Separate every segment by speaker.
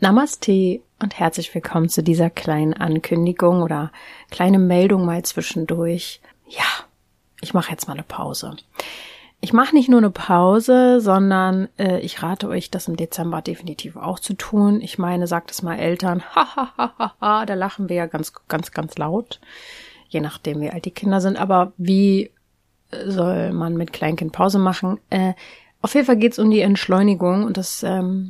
Speaker 1: Namaste und herzlich willkommen zu dieser kleinen Ankündigung oder kleine Meldung mal zwischendurch. Ja, ich mache jetzt mal eine Pause. Ich mache nicht nur eine Pause, sondern ich rate euch, das im Dezember definitiv auch zu tun. Ich meine, sagt es mal Eltern, da lachen wir ja ganz laut, je nachdem wie alt die Kinder sind. Aber wie soll man mit Kleinkind Pause machen? Auf jeden Fall geht es um die Entschleunigung und das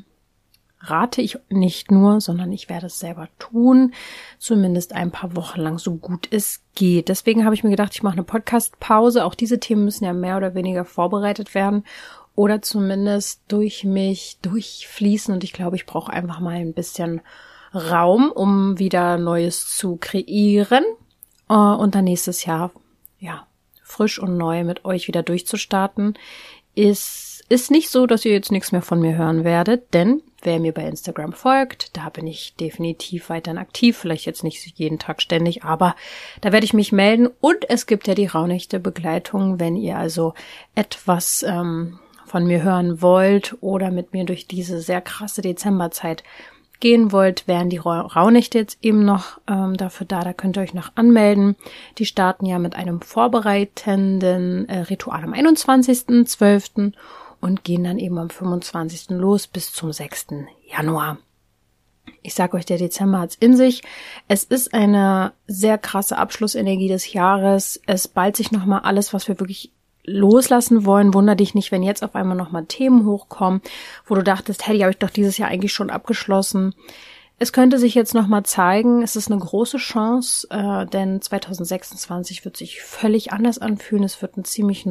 Speaker 1: rate ich nicht nur, sondern ich werde es selber tun, zumindest ein paar Wochen lang, so gut es geht. Deswegen habe ich mir gedacht, ich mache eine Podcast-Pause. Auch diese Themen müssen ja mehr oder weniger vorbereitet werden oder zumindest durch mich durchfließen. Und ich glaube, ich brauche einfach mal ein bisschen Raum, um wieder Neues zu kreieren und dann nächstes Jahr ja frisch und neu mit euch wieder durchzustarten. Ist nicht so, dass ihr jetzt nichts mehr von mir hören werdet, denn wer mir bei Instagram folgt, da bin ich definitiv weiterhin aktiv, vielleicht jetzt nicht jeden Tag ständig, aber da werde ich mich melden und es gibt ja die Rauhnächte-Begleitung, wenn ihr also etwas von mir hören wollt oder mit mir durch diese sehr krasse Dezemberzeit gehen wollt, wären die Rauhnächte jetzt eben noch dafür da könnt ihr euch noch anmelden. Die starten ja mit einem vorbereitenden Ritual am 21.12. und gehen dann eben am 25. los bis zum 6. Januar. Ich sage euch, der Dezember hat's in sich. Es ist eine sehr krasse Abschlussenergie des Jahres. Es ballt sich nochmal alles, was wir wirklich loslassen wollen. Wunder dich nicht, wenn jetzt auf einmal nochmal Themen hochkommen, wo du dachtest, hey, die habe ich doch dieses Jahr eigentlich schon abgeschlossen. Es könnte sich jetzt nochmal zeigen, es ist eine große Chance, denn 2026 wird sich völlig anders anfühlen. Es wird es wird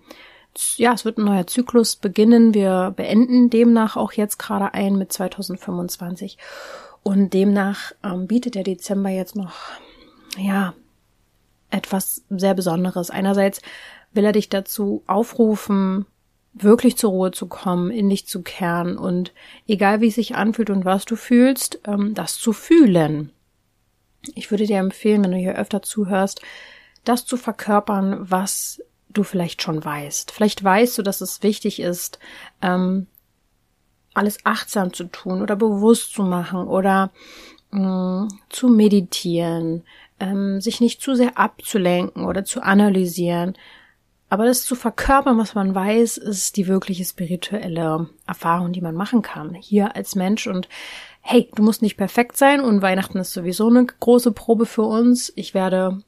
Speaker 1: ein neuer Zyklus beginnen. Wir beenden demnach auch jetzt gerade ein mit 2025. Und demnach bietet der Dezember jetzt noch, etwas sehr Besonderes. Einerseits will er dich dazu aufrufen, wirklich zur Ruhe zu kommen, in dich zu kehren und egal wie es sich anfühlt und was du fühlst, das zu fühlen. Ich würde dir empfehlen, wenn du hier öfter zuhörst, das zu verkörpern, was du vielleicht schon weißt. Vielleicht weißt du, dass es wichtig ist, alles achtsam zu tun oder bewusst zu machen oder zu meditieren, sich nicht zu sehr abzulenken oder zu analysieren. Aber das zu verkörpern, was man weiß, ist die wirkliche spirituelle Erfahrung, die man machen kann, hier als Mensch. Und hey, du musst nicht perfekt sein und Weihnachten ist sowieso eine große Probe für uns. Ich werde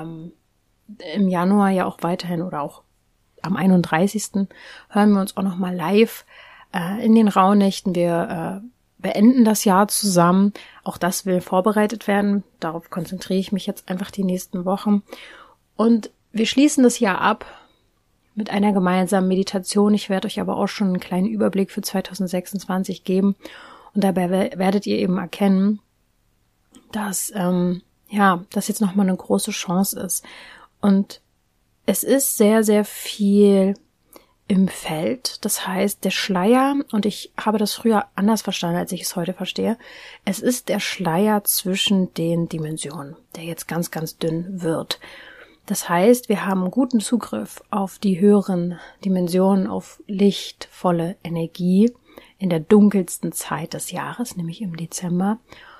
Speaker 1: im Januar ja auch weiterhin oder auch am 31. hören wir uns auch nochmal live in den Rauhnächten. Wir beenden das Jahr zusammen. Auch das will vorbereitet werden. Darauf konzentriere ich mich jetzt einfach die nächsten Wochen. Und wir schließen das Jahr ab mit einer gemeinsamen Meditation. Ich werde euch aber auch schon einen kleinen Überblick für 2026 geben. Und dabei werdet ihr eben erkennen, dass das jetzt nochmal eine große Chance ist. Und es ist sehr, sehr viel im Feld. Das heißt, der Schleier, und ich habe das früher anders verstanden, als ich es heute verstehe, es ist der Schleier zwischen den Dimensionen, der jetzt ganz, ganz dünn wird. Das heißt, wir haben guten Zugriff auf die höheren Dimensionen, auf lichtvolle Energie in der dunkelsten Zeit des Jahres, nämlich im Dezember.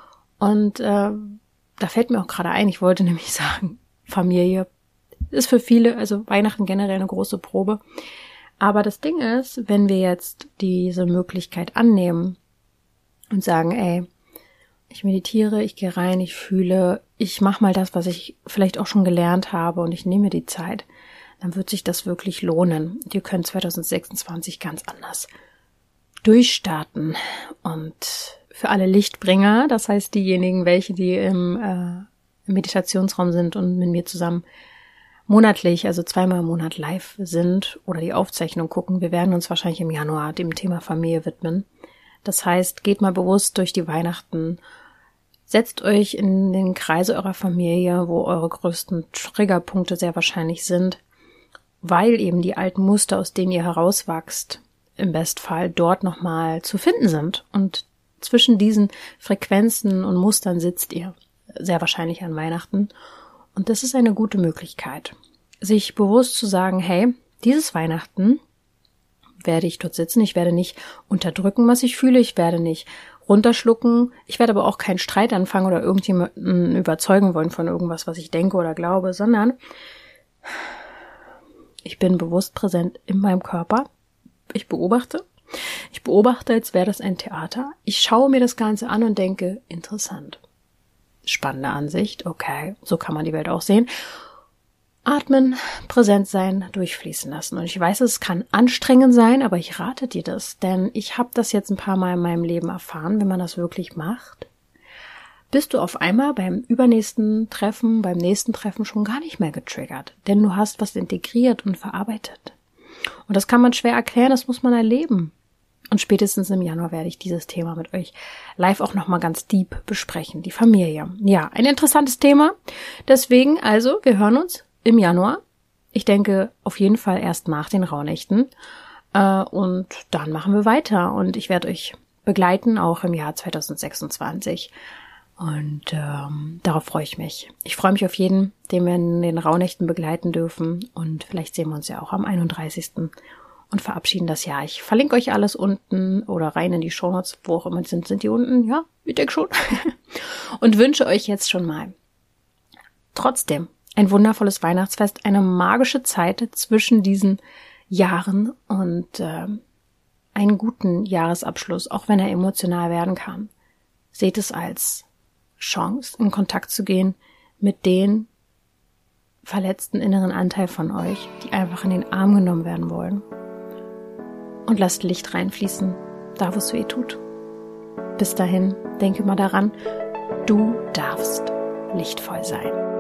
Speaker 1: Und da fällt mir auch gerade ein, ich wollte nämlich sagen, Familie ist für viele, also Weihnachten generell eine große Probe. Aber das Ding ist, wenn wir jetzt diese Möglichkeit annehmen und sagen, ey, ich meditiere, ich gehe rein, ich fühle, ich mache mal das, was ich vielleicht auch schon gelernt habe und ich nehme die Zeit, dann wird sich das wirklich lohnen. Und ihr könnt 2026 ganz anders durchstarten. Und für alle Lichtbringer, das heißt diejenigen, welche die im Meditationsraum sind und mit mir zusammen monatlich, also 2-mal im Monat live sind oder die Aufzeichnung gucken, wir werden uns wahrscheinlich im Januar dem Thema Familie widmen. Das heißt, geht mal bewusst durch die Weihnachten, setzt euch in den Kreise eurer Familie, wo eure größten Triggerpunkte sehr wahrscheinlich sind, weil eben die alten Muster, aus denen ihr herauswachst, im Bestfall dort nochmal zu finden sind. Und zwischen diesen Frequenzen und Mustern sitzt ihr sehr wahrscheinlich an Weihnachten. Und das ist eine gute Möglichkeit, sich bewusst zu sagen, hey, dieses Weihnachten werde ich dort sitzen, ich werde nicht unterdrücken, was ich fühle, ich werde nicht runterschlucken. Ich werde aber auch keinen Streit anfangen oder irgendjemanden überzeugen wollen von irgendwas, was ich denke oder glaube, sondern ich bin bewusst präsent in meinem Körper. Ich beobachte, als wäre das ein Theater. Ich schaue mir das Ganze an und denke, interessant. Spannende Ansicht, okay, so kann man die Welt auch sehen. Atmen, präsent sein, durchfließen lassen. Und ich weiß, es kann anstrengend sein, aber ich rate dir das, denn ich habe das jetzt ein paar Mal in meinem Leben erfahren, wenn man das wirklich macht, bist du auf einmal beim nächsten Treffen schon gar nicht mehr getriggert, denn du hast was integriert und verarbeitet. Und das kann man schwer erklären, das muss man erleben. Und spätestens im Januar werde ich dieses Thema mit euch live auch nochmal ganz deep besprechen, die Familie. Ja, ein interessantes Thema. Deswegen also, wir hören uns im Januar. Ich denke auf jeden Fall erst nach den Rauhnächten. Und dann machen wir weiter. Und ich werde euch begleiten, auch im Jahr 2026. Und darauf freue ich mich. Ich freue mich auf jeden, den wir in den Rauhnächten begleiten dürfen. Und vielleicht sehen wir uns ja auch am 31. und verabschieden das Jahr. Ich verlinke euch alles unten oder rein in die Shownotes, wo auch immer sind die unten. Ja, ich denke schon. Und wünsche euch jetzt schon mal trotzdem ein wundervolles Weihnachtsfest, eine magische Zeit zwischen diesen Jahren und einen guten Jahresabschluss, auch wenn er emotional werden kann. Seht es als Chance, in Kontakt zu gehen mit den verletzten inneren Anteil von euch, die einfach in den Arm genommen werden wollen. Und lasst Licht reinfließen, da wo es weh tut. Bis dahin, denke mal daran, du darfst lichtvoll sein.